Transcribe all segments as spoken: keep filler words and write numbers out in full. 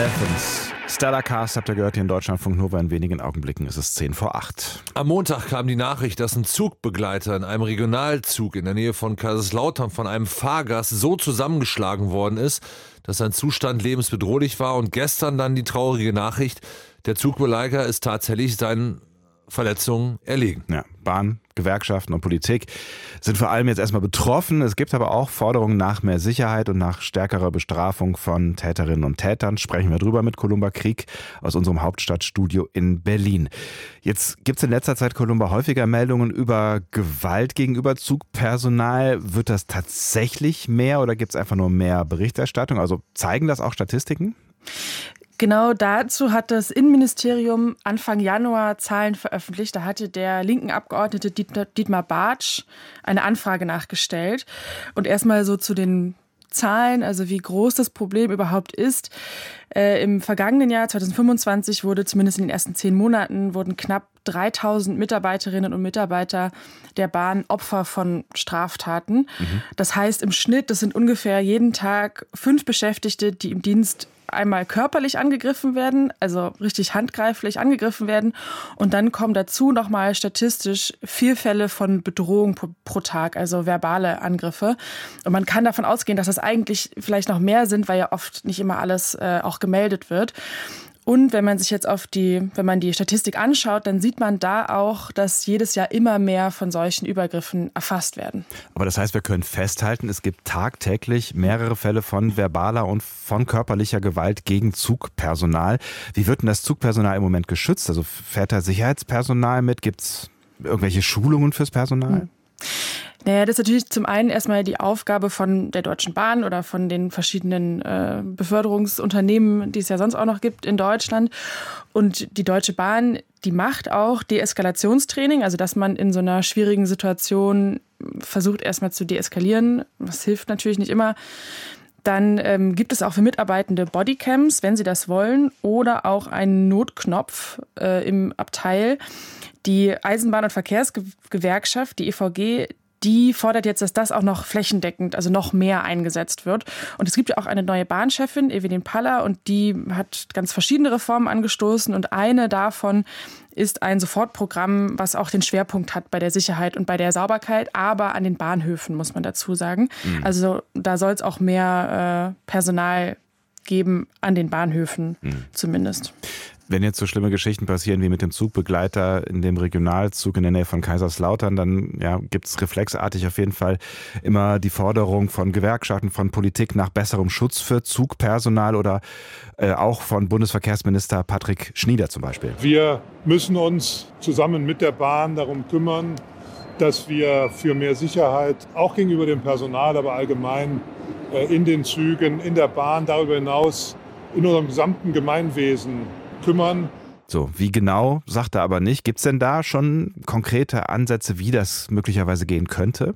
Elephants. Stella Cast habt ihr gehört hier in Deutschlandfunk Nova. In wenigen Augenblicken ist es zehn vor acht. Am Montag kam die Nachricht, dass ein Zugbegleiter in einem Regionalzug in der Nähe von Kaiserslautern von einem Fahrgast so zusammengeschlagen worden ist, dass sein Zustand lebensbedrohlich war. Und gestern dann die traurige Nachricht, der Zugbegleiter ist tatsächlich seinen Verletzungen erlegen. Ja, Bahn, Gewerkschaften und Politik sind vor allem jetzt erstmal betroffen. Es gibt aber auch Forderungen nach mehr Sicherheit und nach stärkerer Bestrafung von Täterinnen und Tätern. Sprechen wir drüber mit Columba Krieg aus unserem Hauptstadtstudio in Berlin. Jetzt gibt es in letzter Zeit, Columba, häufiger Meldungen über Gewalt gegenüber Zugpersonal. Wird das tatsächlich mehr oder gibt es einfach nur mehr Berichterstattung? Also zeigen das auch Statistiken? Genau dazu hat das Innenministerium Anfang Januar Zahlen veröffentlicht. Da hatte der linken Abgeordnete Dietmar Bartsch eine Anfrage nachgestellt. Und erstmal so zu den Zahlen, also wie groß das Problem überhaupt ist. Äh, im vergangenen Jahr, zwanzig fünfundzwanzig, wurde zumindest in den ersten zehn Monaten, wurden knapp dreitausend Mitarbeiterinnen und Mitarbeiter der Bahn Opfer von Straftaten. Mhm. Das heißt im Schnitt, das sind ungefähr jeden Tag fünf Beschäftigte, die im Dienst einmal körperlich angegriffen werden, also richtig handgreiflich angegriffen werden. Und dann kommen dazu nochmal statistisch vier Fälle von Bedrohung pro, pro Tag, also verbale Angriffe. Und man kann davon ausgehen, dass das eigentlich vielleicht noch mehr sind, weil ja oft nicht immer alles äh, auch gemeldet wird. Und wenn man sich jetzt auf die, wenn man die Statistik anschaut, dann sieht man da auch, dass jedes Jahr immer mehr von solchen Übergriffen erfasst werden. Aber das heißt, wir können festhalten, es gibt tagtäglich mehrere Fälle von verbaler und von körperlicher Gewalt gegen Zugpersonal. Wie wird denn das Zugpersonal im Moment geschützt? Also fährt da Sicherheitspersonal mit? Gibt es irgendwelche Schulungen fürs Personal? Hm. Naja, das ist natürlich zum einen erstmal die Aufgabe von der Deutschen Bahn oder von den verschiedenen äh, Beförderungsunternehmen, die es ja sonst auch noch gibt in Deutschland. Und die Deutsche Bahn, die macht auch Deeskalationstraining, also dass man in so einer schwierigen Situation versucht erstmal zu deeskalieren. Das hilft natürlich nicht immer. Dann ähm, gibt es auch für Mitarbeitende Bodycams, wenn sie das wollen, oder auch einen Notknopf äh, im Abteil. Die Eisenbahn- und Verkehrsgewerkschaft, die E V G, die fordert jetzt, dass das auch noch flächendeckend, also noch mehr eingesetzt wird. Und es gibt ja auch eine neue Bahnchefin, Evelyn Paller, und die hat ganz verschiedene Reformen angestoßen. Und eine davon ist ein Sofortprogramm, was auch den Schwerpunkt hat bei der Sicherheit und bei der Sauberkeit, aber an den Bahnhöfen, muss man dazu sagen. Mhm. Also da soll es auch mehr äh, Personal geben an den Bahnhöfen mhm. zumindest. Wenn jetzt so schlimme Geschichten passieren wie mit dem Zugbegleiter in dem Regionalzug in der Nähe von Kaiserslautern, dann ja, gibt es reflexartig auf jeden Fall immer die Forderung von Gewerkschaften, von Politik nach besserem Schutz für Zugpersonal oder äh, auch von Bundesverkehrsminister Patrick Schnieder zum Beispiel. Wir müssen uns zusammen mit der Bahn darum kümmern, dass wir für mehr Sicherheit, auch gegenüber dem Personal, aber allgemein äh, in den Zügen, in der Bahn, darüber hinaus in unserem gesamten Gemeinwesen kümmern. So, wie genau, sagt er aber nicht. Gibt es denn da schon konkrete Ansätze, wie das möglicherweise gehen könnte?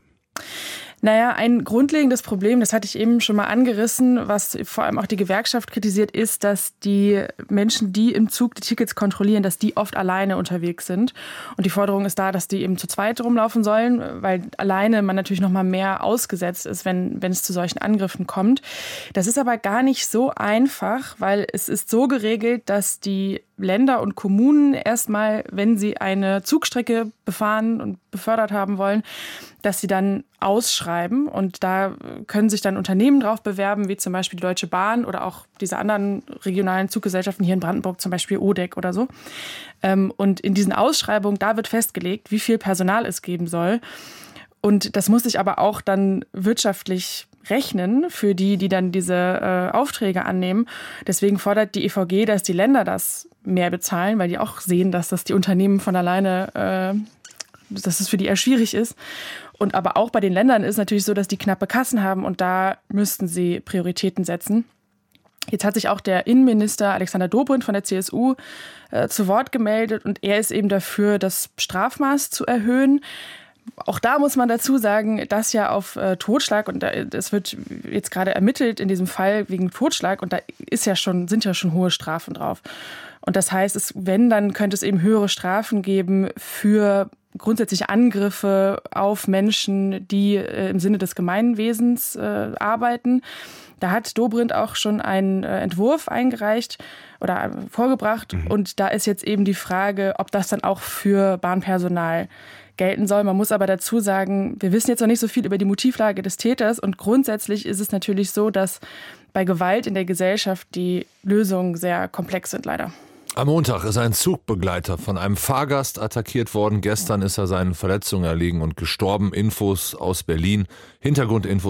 Naja, ein grundlegendes Problem, das hatte ich eben schon mal angerissen, was vor allem auch die Gewerkschaft kritisiert, ist, dass die Menschen, die im Zug die Tickets kontrollieren, dass die oft alleine unterwegs sind. Und die Forderung ist da, dass die eben zu zweit rumlaufen sollen, weil alleine man natürlich noch mal mehr ausgesetzt ist, wenn, wenn es zu solchen Angriffen kommt. Das ist aber gar nicht so einfach, weil es ist so geregelt, dass die Länder und Kommunen erstmal, wenn sie eine Zugstrecke befahren und befördert haben wollen, dass sie dann ausschreiben. Und da können sich dann Unternehmen drauf bewerben, wie zum Beispiel die Deutsche Bahn oder auch diese anderen regionalen Zuggesellschaften hier in Brandenburg, zum Beispiel O D E C oder so. Und in diesen Ausschreibungen, da wird festgelegt, wie viel Personal es geben soll. Und das muss sich aber auch dann wirtschaftlich rechnen für die, die dann diese äh, Aufträge annehmen. Deswegen fordert die E V G, dass die Länder das mehr bezahlen, weil die auch sehen, dass das die Unternehmen von alleine, äh, dass es für die eher schwierig ist. Und aber auch bei den Ländern ist natürlich so, dass die knappe Kassen haben und da müssten sie Prioritäten setzen. Jetzt hat sich auch der Innenminister Alexander Dobrindt von der C S U äh, zu Wort gemeldet und er ist eben dafür, das Strafmaß zu erhöhen. Auch da muss man dazu sagen, dass ja auf äh, Totschlag, und es wird jetzt gerade ermittelt in diesem Fall wegen Totschlag, und da ist ja schon, sind ja schon hohe Strafen drauf. Und das heißt, es, wenn, dann könnte es eben höhere Strafen geben für grundsätzliche Angriffe auf Menschen, die äh, im Sinne des Gemeinwesens äh, arbeiten. Da hat Dobrindt auch schon einen äh, Entwurf eingereicht oder vorgebracht. Mhm. Und da ist jetzt eben die Frage, ob das dann auch für Bahnpersonal gelten soll. Man muss aber dazu sagen, wir wissen jetzt noch nicht so viel über die Motivlage des Täters. Und grundsätzlich ist es natürlich so, dass bei Gewalt in der Gesellschaft die Lösungen sehr komplex sind, leider. Am Montag ist ein Zugbegleiter von einem Fahrgast attackiert worden. Gestern ist er seinen Verletzungen erlegen und gestorben. Infos aus Berlin. Hintergrundinfos